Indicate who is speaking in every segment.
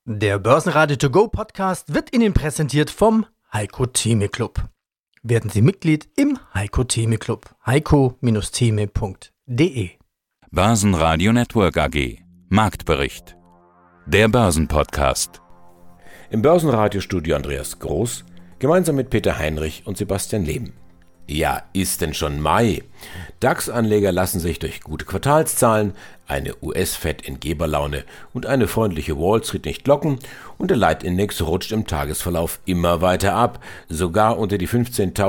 Speaker 1: Der Börsenradio To Go Podcast wird Ihnen präsentiert vom Heiko Theme Club. Werden Sie Mitglied im Heiko Theme Club. heiko-theme.de.
Speaker 2: Börsenradio Network AG. Marktbericht. Der Börsenpodcast.
Speaker 3: Im Börsenradiostudio Andreas Groß, gemeinsam mit Peter Heinrich und Sebastian Leben. Ja, ist denn schon Mai? DAX-Anleger lassen sich durch gute Quartalszahlen, eine US-Fed in Geberlaune und eine freundliche Wall Street nicht locken und der Leitindex rutscht im Tagesverlauf immer weiter ab. Sogar unter die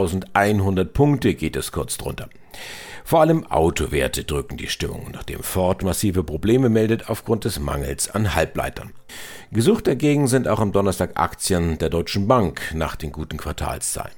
Speaker 3: 15.100 Punkte geht es kurz drunter. Vor allem Autowerte drücken die Stimmung, nachdem Ford massive Probleme meldet aufgrund des Mangels an Halbleitern. Gesucht dagegen sind auch am Donnerstag Aktien der Deutschen Bank nach den guten Quartalszahlen.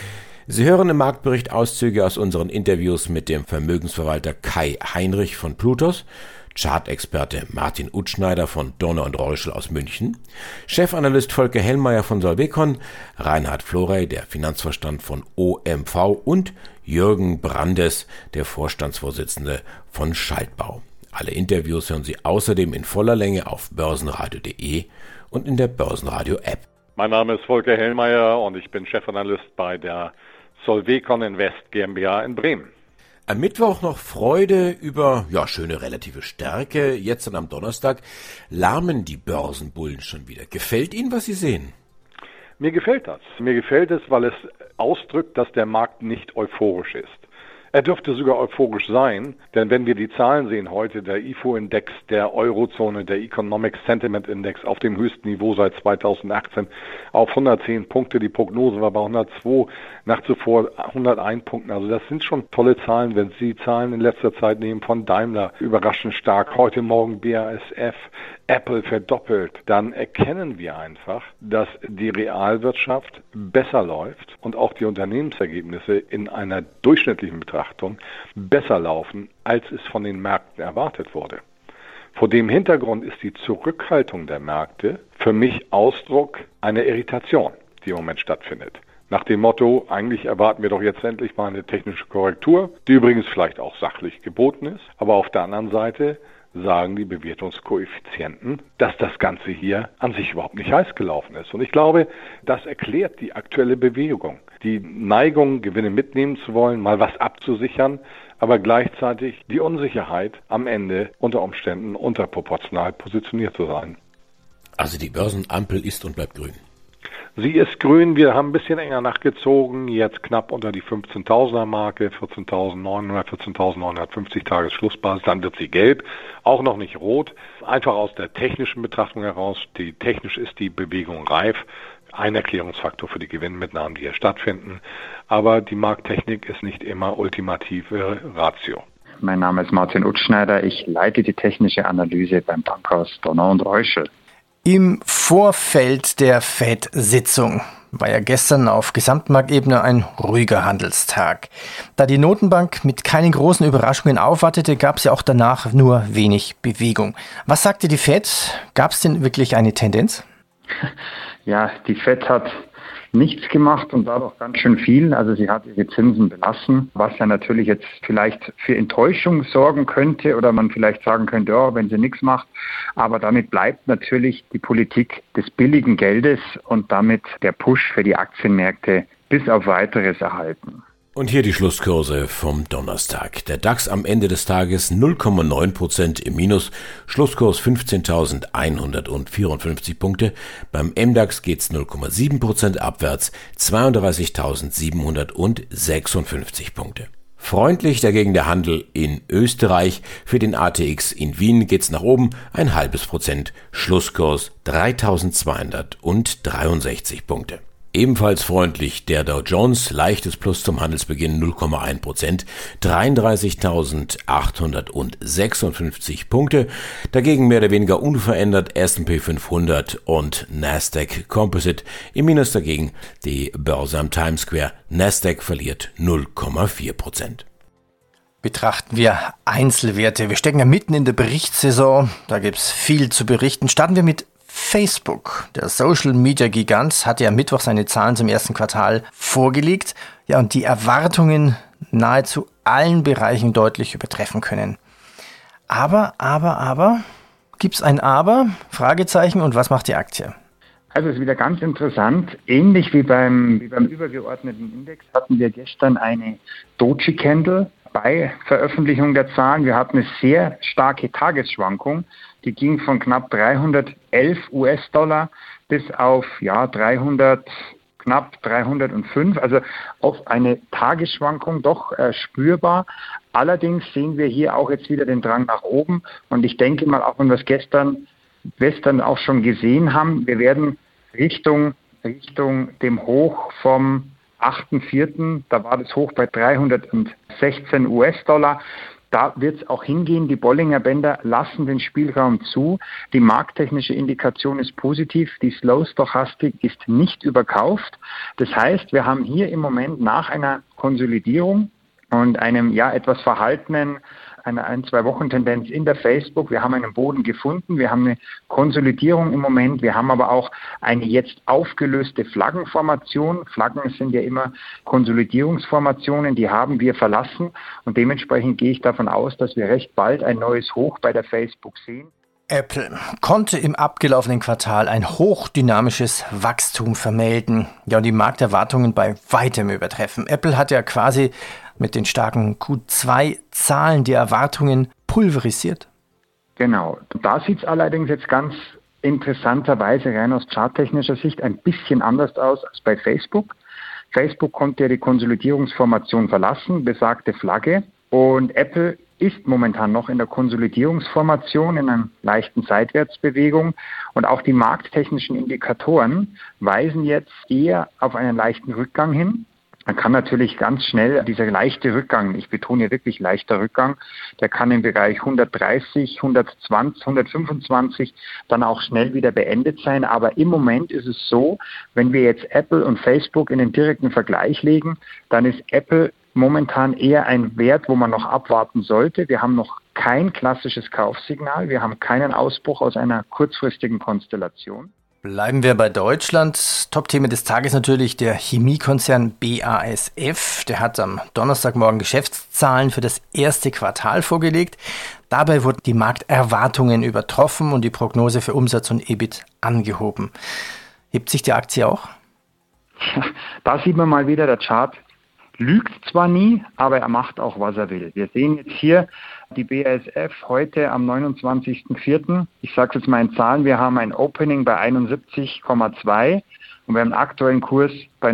Speaker 3: Sie hören im Marktbericht Auszüge aus unseren Interviews mit dem Vermögensverwalter Kai Heinrich von Plutos, Chartexperte Martin Utzschneider von Dorner und Reuschel aus München, Chefanalyst Volker Hellmeier von Solvecon, Reinhard Florey, der Finanzvorstand von OMV und Jürgen Brandes, der Vorstandsvorsitzende von Schaltbau. Alle Interviews hören Sie außerdem in voller Länge auf börsenradio.de und in der Börsenradio-App.
Speaker 4: Mein Name ist Volker Hellmeier und ich bin Chefanalyst bei der Solvecon Invest GmbH in Bremen.
Speaker 3: Am Mittwoch noch Freude über schöne relative Stärke. Jetzt dann am Donnerstag lahmen die Börsenbullen schon wieder. Gefällt Ihnen, was Sie sehen?
Speaker 4: Mir gefällt das. Mir gefällt es, weil es ausdrückt, dass der Markt nicht euphorisch ist. Er dürfte sogar euphorisch sein, denn wenn wir die Zahlen sehen heute, der IFO-Index der Eurozone, der Economic Sentiment Index auf dem höchsten Niveau seit 2018 auf 110 Punkte, die Prognose war bei 102, nach zuvor 101 Punkten. Also das sind schon tolle Zahlen, wenn Sie Zahlen in letzter Zeit nehmen von Daimler, überraschend stark, heute Morgen BASF, Apple verdoppelt, dann erkennen wir einfach, dass die Realwirtschaft besser läuft und auch die Unternehmensergebnisse in einer durchschnittlichen Betrachtung besser laufen, als es von den Märkten erwartet wurde. Vor dem Hintergrund ist die Zurückhaltung der Märkte für mich Ausdruck einer Irritation, die im Moment stattfindet. Nach dem Motto, eigentlich erwarten wir doch jetzt endlich mal eine technische Korrektur, die übrigens vielleicht auch sachlich geboten ist, aber auf der anderen Seite sagen die Bewertungskoeffizienten, dass das Ganze hier an sich überhaupt nicht heiß gelaufen ist. Und ich glaube, das erklärt die aktuelle Bewegung. Die Neigung, Gewinne mitnehmen zu wollen, mal was abzusichern, aber gleichzeitig die Unsicherheit, am Ende unter Umständen unterproportional positioniert zu sein.
Speaker 3: Also die Börsenampel ist und bleibt grün.
Speaker 4: Sie ist grün, wir haben ein bisschen enger nachgezogen, jetzt knapp unter die 15.000er Marke, 14.900, 14.950 Tagesschlussbasis, dann wird sie gelb, auch noch nicht rot, einfach aus der technischen Betrachtung heraus, technisch ist die Bewegung reif, ein Erklärungsfaktor für die Gewinnmitnahmen, die hier stattfinden, aber die Markttechnik ist nicht immer ultimative Ratio.
Speaker 5: Mein Name ist Martin Utzschneider, ich leite die technische Analyse beim Bankhaus Dorner und Reuschel.
Speaker 1: Im Vorfeld der FED-Sitzung war ja gestern auf Gesamtmarktebene ein ruhiger Handelstag. Da die Notenbank mit keinen großen Überraschungen aufwartete, gab es ja auch danach nur wenig Bewegung. Was sagte die FED? Gab es denn wirklich eine Tendenz?
Speaker 5: Ja, die FED hat nichts gemacht und dadurch ganz schön viel. Also sie hat ihre Zinsen belassen, was ja natürlich jetzt vielleicht für Enttäuschung sorgen könnte oder man vielleicht sagen könnte, wenn sie nichts macht. Aber damit bleibt natürlich die Politik des billigen Geldes und damit der Push für die Aktienmärkte bis auf Weiteres erhalten.
Speaker 3: Und hier die Schlusskurse vom Donnerstag. Der DAX am Ende des Tages 0,9% im Minus, Schlusskurs 15.154 Punkte. Beim MDAX geht's 0,7% abwärts, 32.756 Punkte. Freundlich dagegen der Handel in Österreich. Für den ATX in Wien geht's nach oben 0,5%, Schlusskurs 3.263 Punkte. Ebenfalls freundlich der Dow Jones, leichtes Plus zum Handelsbeginn 0,1%, 33.856 Punkte. Dagegen mehr oder weniger unverändert S&P 500 und Nasdaq Composite. Im Minus dagegen die Börse am Times Square. Nasdaq verliert 0,4%.
Speaker 1: Betrachten wir Einzelwerte. Wir stecken ja mitten in der Berichtssaison. Da gibt's viel zu berichten. Starten wir mit Facebook. Der Social-Media-Gigant hatte ja Mittwoch seine Zahlen zum ersten Quartal vorgelegt. Ja, und die Erwartungen nahezu allen Bereichen deutlich übertreffen können. Aber, Gibt's ein Aber? Fragezeichen. Und was macht die Aktie?
Speaker 5: Also es ist wieder ganz interessant. Ähnlich wie beim übergeordneten Index hatten wir gestern eine Doji Candle bei Veröffentlichung der Zahlen. Wir hatten eine sehr starke Tagesschwankung. Die ging von knapp 311 US-Dollar bis auf knapp 305. Also auf eine Tagesschwankung doch spürbar. Allerdings sehen wir hier auch jetzt wieder den Drang nach oben. Und ich denke mal, auch wenn wir es gestern auch schon gesehen haben, wir werden Richtung dem Hoch vom 8.4., da war das Hoch bei 316 US-Dollar. Da wird es auch hingehen. Die Bollinger Bänder lassen den Spielraum zu. Die markttechnische Indikation ist positiv. Die Slow-Stochastik ist nicht überkauft. Das heißt, wir haben hier im Moment nach einer Konsolidierung und einem etwas verhaltenen, einer 1-2-Wochen-Tendenz in der Facebook. Wir haben einen Boden gefunden, wir haben eine Konsolidierung im Moment, wir haben aber auch eine jetzt aufgelöste Flaggenformation. Flaggen sind ja immer Konsolidierungsformationen, die haben wir verlassen und dementsprechend gehe ich davon aus, dass wir recht bald ein neues Hoch bei der Facebook sehen.
Speaker 1: Apple konnte im abgelaufenen Quartal ein hochdynamisches Wachstum vermelden. Ja, und die Markterwartungen bei weitem übertreffen. Apple hat ja quasi mit den starken Q2-Zahlen die Erwartungen pulverisiert.
Speaker 5: Genau. Da sieht es allerdings jetzt ganz interessanterweise rein aus charttechnischer Sicht ein bisschen anders aus als bei Facebook. Facebook konnte ja die Konsolidierungsformation verlassen, besagte Flagge. Und Apple ist momentan noch in der Konsolidierungsformation, in einer leichten Seitwärtsbewegung. Und auch die markttechnischen Indikatoren weisen jetzt eher auf einen leichten Rückgang hin. Man kann natürlich ganz schnell dieser leichte Rückgang, ich betone hier wirklich leichter Rückgang, der kann im Bereich 130, 120, 125 dann auch schnell wieder beendet sein. Aber im Moment ist es so, wenn wir jetzt Apple und Facebook in den direkten Vergleich legen, dann ist Apple momentan eher ein Wert, wo man noch abwarten sollte. Wir haben noch kein klassisches Kaufsignal. Wir haben keinen Ausbruch aus einer kurzfristigen Konstellation.
Speaker 1: Bleiben wir bei Deutschland. Top-Thema des Tages natürlich der Chemiekonzern BASF. Der hat am Donnerstagmorgen Geschäftszahlen für das erste Quartal vorgelegt. Dabei wurden die Markterwartungen übertroffen und die Prognose für Umsatz und EBIT angehoben. Hebt sich die Aktie auch?
Speaker 5: Da sieht man mal wieder, der Chart lügt zwar nie, aber er macht auch, was er will. Wir sehen jetzt hier die BASF heute am 29.04. Ich sage es jetzt mal in Zahlen, wir haben ein Opening bei 71,2 und wir haben einen aktuellen Kurs bei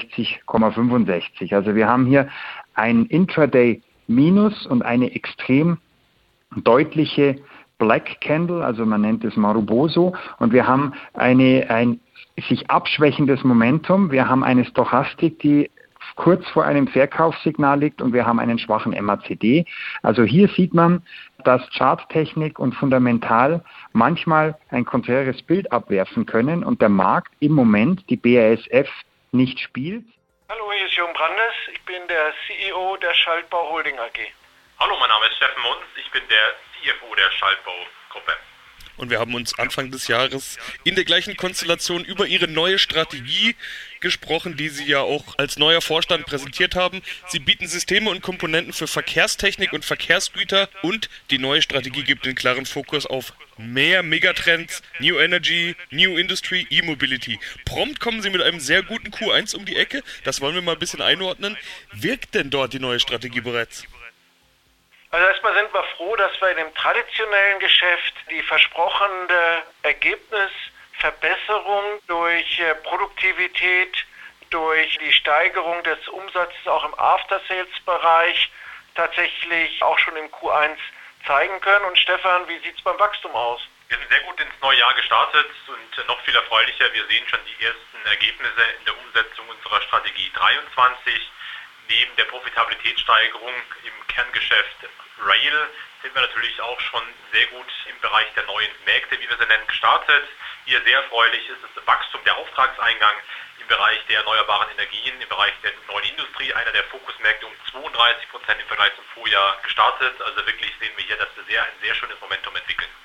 Speaker 5: 69,65. Also wir haben hier ein Intraday-Minus und eine extrem deutliche Black Candle, also man nennt es Maruboso, und wir haben ein sich abschwächendes Momentum. Wir haben eine Stochastik, die kurz vor einem Verkaufssignal liegt und wir haben einen schwachen MACD. Also hier sieht man, dass Charttechnik und fundamental manchmal ein konträres Bild abwerfen können und der Markt im Moment die BASF nicht spielt.
Speaker 6: Hallo, hier ist Jürgen Brandes, ich bin der CEO der Schaltbau Holding AG.
Speaker 7: Hallo, mein Name ist Steffen Munz, ich bin der CFO der Schaltbau-Gruppe.
Speaker 8: Und wir haben uns Anfang des Jahres in der gleichen Konstellation über Ihre neue Strategie gesprochen, die Sie ja auch als neuer Vorstand präsentiert haben. Sie bieten Systeme und Komponenten für Verkehrstechnik und Verkehrsgüter und die neue Strategie gibt den klaren Fokus auf mehr Megatrends, New Energy, New Industry, E-Mobility. Prompt kommen Sie mit einem sehr guten Q1 um die Ecke. Das wollen wir mal ein bisschen einordnen. Wirkt denn dort die neue Strategie bereits?
Speaker 6: Also erstmal sind wir froh, dass wir in dem traditionellen Geschäft die versprochene Ergebnisverbesserung durch Produktivität, durch die Steigerung des Umsatzes auch im After-Sales-Bereich tatsächlich auch schon im Q1 zeigen können. Und Stefan, wie sieht es beim Wachstum aus?
Speaker 7: Wir sind sehr gut ins neue Jahr gestartet und noch viel erfreulicher. Wir sehen schon die ersten Ergebnisse in der Umsetzung unserer Strategie 23. Neben der Profitabilitätssteigerung im Kerngeschäft Rail sind wir natürlich auch schon sehr gut im Bereich der neuen Märkte, wie wir sie nennen, gestartet. Hier sehr erfreulich ist das Wachstum der Auftragseingang im Bereich der erneuerbaren Energien, im Bereich der neuen Industrie, einer der Fokusmärkte um 32% im Vergleich zum Vorjahr gestartet. Also wirklich sehen wir hier, dass wir ein sehr schönes Momentum entwickeln.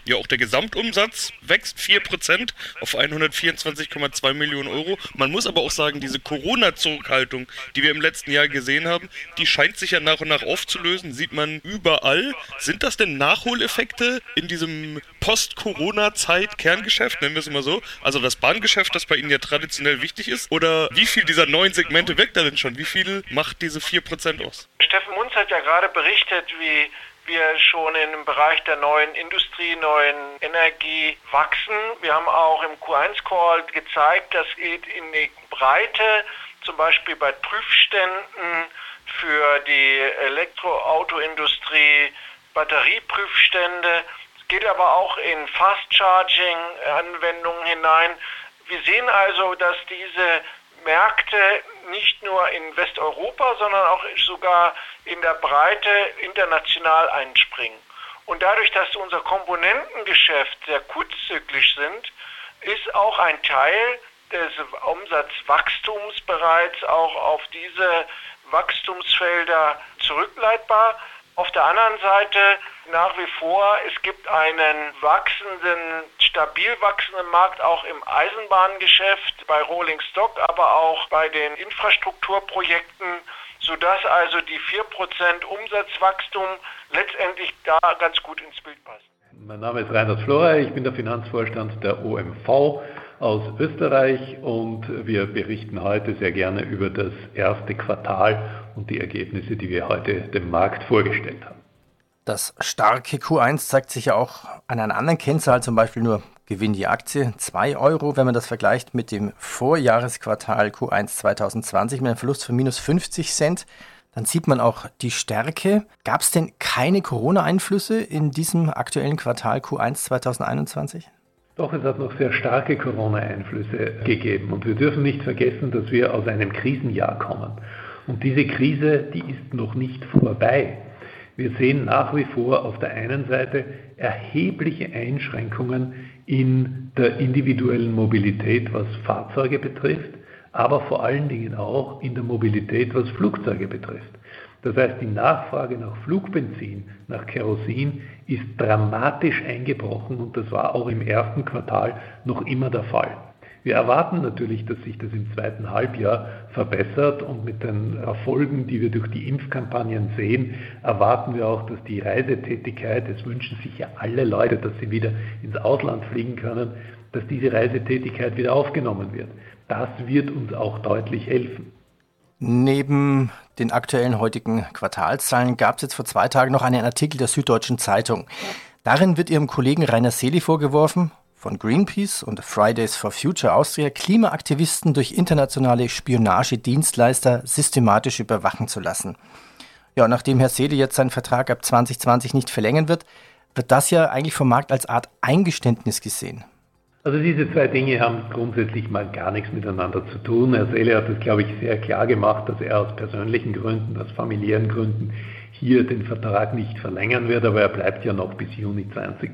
Speaker 8: Ja, auch der Gesamtumsatz wächst 4% auf 124,2 Millionen Euro. Man muss aber auch sagen, diese Corona-Zurückhaltung, die wir im letzten Jahr gesehen haben, die scheint sich ja nach und nach aufzulösen, sieht man überall. Sind das denn Nachholeffekte in diesem Post-Corona-Zeit-Kerngeschäft, nennen wir es mal so? Also das Bahngeschäft, das bei Ihnen ja traditionell wichtig ist? Oder wie viel dieser neuen Segmente wirkt da denn schon? Wie viel macht diese 4% aus?
Speaker 6: Steffen Munz hat ja gerade berichtet, wie wir schon im Bereich der neuen Industrie, neuen Energie wachsen. Wir haben auch im Q1-Call gezeigt, das geht in die Breite, zum Beispiel bei Prüfständen für die Elektroautoindustrie, Batterieprüfstände. Es geht aber auch in Fast-Charging-Anwendungen hinein. Wir sehen also, dass diese Märkte nicht nur in Westeuropa, sondern auch sogar in der Breite international einspringen. Und dadurch, dass unser Komponentengeschäft sehr kurzzyklisch sind, ist auch ein Teil des Umsatzwachstums bereits auch auf diese Wachstumsfelder zurückleitbar. Auf der anderen Seite nach wie vor, es gibt einen stabil wachsenden Markt auch im Eisenbahngeschäft, bei Rolling Stock, aber auch bei den Infrastrukturprojekten, sodass also die 4% Umsatzwachstum letztendlich da ganz gut ins Bild passt.
Speaker 9: Mein Name ist Reinhard Florer, ich bin der Finanzvorstand der OMV aus Österreich und wir berichten heute sehr gerne über das erste Quartal und die Ergebnisse, die wir heute dem Markt vorgestellt haben.
Speaker 1: Das starke Q1 zeigt sich ja auch an einer anderen Kennzahl, zum Beispiel nur Gewinn je Aktie, 2 Euro, wenn man das vergleicht mit dem Vorjahresquartal Q1 2020 mit einem Verlust von minus 50 Cent. Dann sieht man auch die Stärke. Gab es denn keine Corona-Einflüsse in diesem aktuellen Quartal Q1 2021?
Speaker 9: Doch, es hat noch sehr starke Corona-Einflüsse gegeben. Und wir dürfen nicht vergessen, dass wir aus einem Krisenjahr kommen. Und diese Krise, die ist noch nicht vorbei. Wir sehen nach wie vor auf der einen Seite erhebliche Einschränkungen in der individuellen Mobilität, was Fahrzeuge betrifft, aber vor allen Dingen auch in der Mobilität, was Flugzeuge betrifft. Das heißt, die Nachfrage nach Flugbenzin, nach Kerosin ist dramatisch eingebrochen und das war auch im ersten Quartal noch immer der Fall. Wir erwarten natürlich, dass sich das im zweiten Halbjahr verbessert und mit den Erfolgen, die wir durch die Impfkampagnen sehen, erwarten wir auch, dass die Reisetätigkeit, es wünschen sich ja alle Leute, dass sie wieder ins Ausland fliegen können, dass diese Reisetätigkeit wieder aufgenommen wird. Das wird uns auch deutlich helfen.
Speaker 1: Neben den aktuellen heutigen Quartalszahlen gab es jetzt vor 2 Tagen noch einen Artikel der Süddeutschen Zeitung. Darin wird Ihrem Kollegen Rainer Seele vorgeworfen, von Greenpeace und Fridays for Future Austria Klimaaktivisten durch internationale Spionagedienstleister systematisch überwachen zu lassen. Ja, und nachdem Herr Seele jetzt seinen Vertrag ab 2020 nicht verlängern wird das ja eigentlich vom Markt als Art Eingeständnis gesehen.
Speaker 9: Also diese 2 Dinge haben grundsätzlich mal gar nichts miteinander zu tun. Herr Seele hat das, glaube ich, sehr klar gemacht, dass er aus persönlichen Gründen, aus familiären Gründen hier den Vertrag nicht verlängern wird, aber er bleibt ja noch bis Juni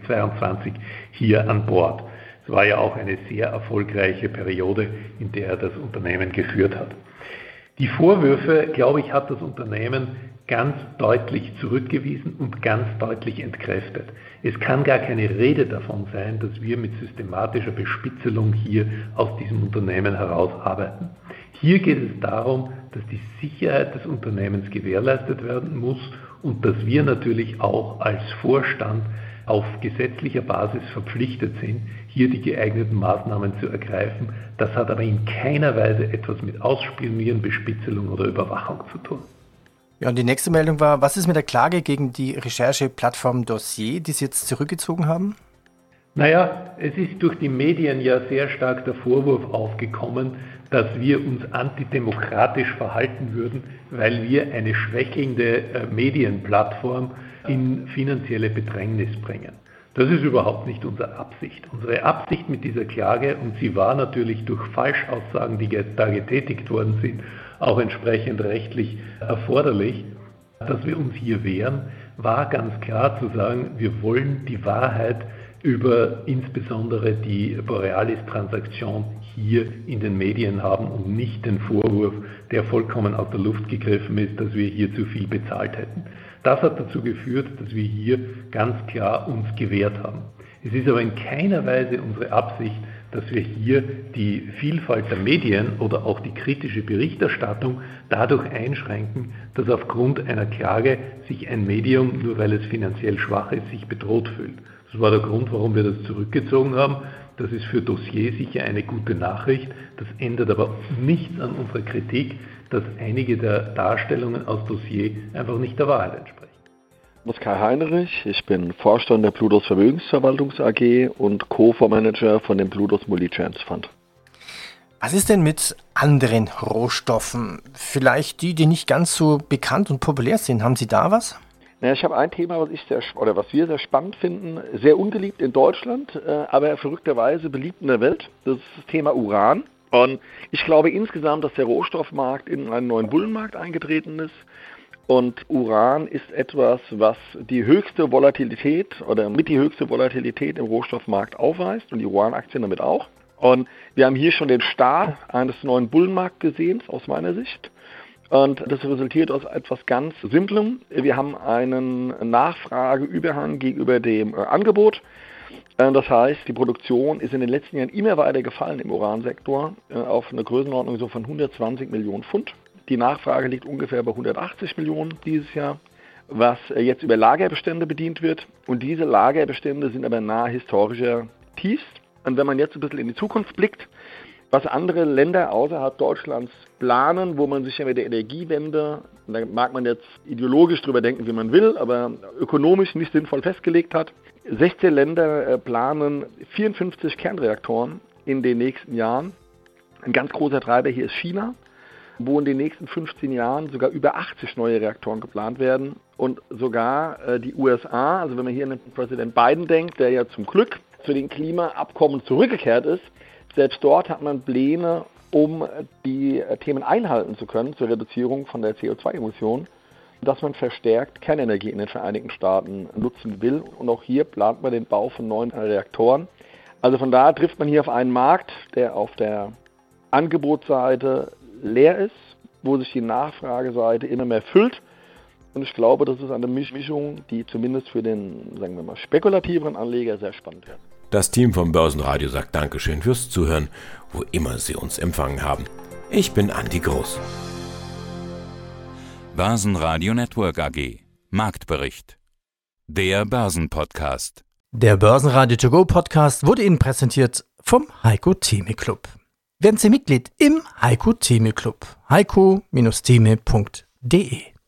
Speaker 9: 2022 hier an Bord. Es war ja auch eine sehr erfolgreiche Periode, in der er das Unternehmen geführt hat. Die Vorwürfe, glaube ich, hat das Unternehmen ganz deutlich zurückgewiesen und ganz deutlich entkräftet. Es kann gar keine Rede davon sein, dass wir mit systematischer Bespitzelung hier aus diesem Unternehmen herausarbeiten. Hier geht es darum, dass die Sicherheit des Unternehmens gewährleistet werden muss und dass wir natürlich auch als Vorstand auf gesetzlicher Basis verpflichtet sind, hier die geeigneten Maßnahmen zu ergreifen. Das hat aber in keiner Weise etwas mit Ausspionieren, Bespitzelung oder Überwachung zu tun.
Speaker 1: Ja, und die nächste Meldung war, was ist mit der Klage gegen die Rechercheplattform Dossier, die Sie jetzt zurückgezogen haben?
Speaker 9: Naja, es ist durch die Medien ja sehr stark der Vorwurf aufgekommen, dass wir uns antidemokratisch verhalten würden, weil wir eine schwächelnde Medienplattform in finanzielle Bedrängnis bringen. Das ist überhaupt nicht unsere Absicht. Unsere Absicht mit dieser Klage, und sie war natürlich durch Falschaussagen, die da getätigt worden sind, auch entsprechend rechtlich erforderlich, dass wir uns hier wehren, war ganz klar zu sagen, wir wollen die Wahrheit über insbesondere die Borealis-Transaktion hier in den Medien haben und nicht den Vorwurf, der vollkommen aus der Luft gegriffen ist, dass wir hier zu viel bezahlt hätten. Das hat dazu geführt, dass wir hier ganz klar uns gewehrt haben. Es ist aber in keiner Weise unsere Absicht, dass wir hier die Vielfalt der Medien oder auch die kritische Berichterstattung dadurch einschränken, dass aufgrund einer Klage sich ein Medium, nur weil es finanziell schwach ist, sich bedroht fühlt. Das war der Grund, warum wir das zurückgezogen haben. Das ist für Dossier sicher eine gute Nachricht. Das ändert aber nichts an unserer Kritik, dass einige der Darstellungen aus Dossier einfach nicht der Wahrheit entsprechen.
Speaker 10: Ich bin Kai Heinrich, ich bin Vorstand der Plutos Vermögensverwaltungs AG und Co-Fondsmanager von dem Plutos Multi-Chance Fund.
Speaker 1: Was ist denn mit anderen Rohstoffen? Vielleicht die nicht ganz so bekannt und populär sind. Haben Sie da was?
Speaker 10: Ja, ich habe ein Thema, was wir sehr spannend finden, sehr ungeliebt in Deutschland, aber verrückterweise beliebt in der Welt. Das ist das Thema Uran. Und ich glaube insgesamt, dass der Rohstoffmarkt in einen neuen Bullenmarkt eingetreten ist. Und Uran ist etwas, was die höchste Volatilität oder mit die höchste Volatilität im Rohstoffmarkt aufweist und die Uranaktien damit auch. Und wir haben hier schon den Start eines neuen Bullenmarkts gesehen, aus meiner Sicht. Und das resultiert aus etwas ganz Simplem. Wir haben einen Nachfrageüberhang gegenüber dem Angebot. Das heißt, die Produktion ist in den letzten Jahren immer weiter gefallen im Uransektor auf eine Größenordnung so von 120 Millionen Pfund. Die Nachfrage liegt ungefähr bei 180 Millionen dieses Jahr, was jetzt über Lagerbestände bedient wird. Und diese Lagerbestände sind aber nahe historischer Tiefs. Und wenn man jetzt ein bisschen in die Zukunft blickt, was andere Länder außerhalb Deutschlands planen, wo man sich ja mit der Energiewende, da mag man jetzt ideologisch drüber denken, wie man will, aber ökonomisch nicht sinnvoll festgelegt hat. 16 Länder planen 54 Kernreaktoren in den nächsten Jahren. Ein ganz großer Treiber hier ist China, wo in den nächsten 15 Jahren sogar über 80 neue Reaktoren geplant werden. Und sogar die USA, also wenn man hier an Präsident Biden denkt, der ja zum Glück zu den Klimaabkommen zurückgekehrt ist, selbst dort hat man Pläne, um die Themen einhalten zu können zur Reduzierung von der CO2-Emission, dass man verstärkt Kernenergie in den Vereinigten Staaten nutzen will. Und auch hier plant man den Bau von neuen Reaktoren. Also von daher trifft man hier auf einen Markt, der auf der Angebotsseite leer ist, wo sich die Nachfrageseite immer mehr füllt. Und ich glaube, das ist eine Mischung, die zumindest für den, sagen wir mal, spekulativeren Anleger sehr spannend wird.
Speaker 3: Das Team vom Börsenradio sagt Dankeschön fürs Zuhören, wo immer Sie uns empfangen haben. Ich bin Andi Groß.
Speaker 2: Börsenradio Network AG. Marktbericht. Der Börsenpodcast.
Speaker 1: Der Börsenradio To Go Podcast wurde Ihnen präsentiert vom Heiko Theme Club. Werden Sie Mitglied im Heiko Theme Club. heiko-theme.de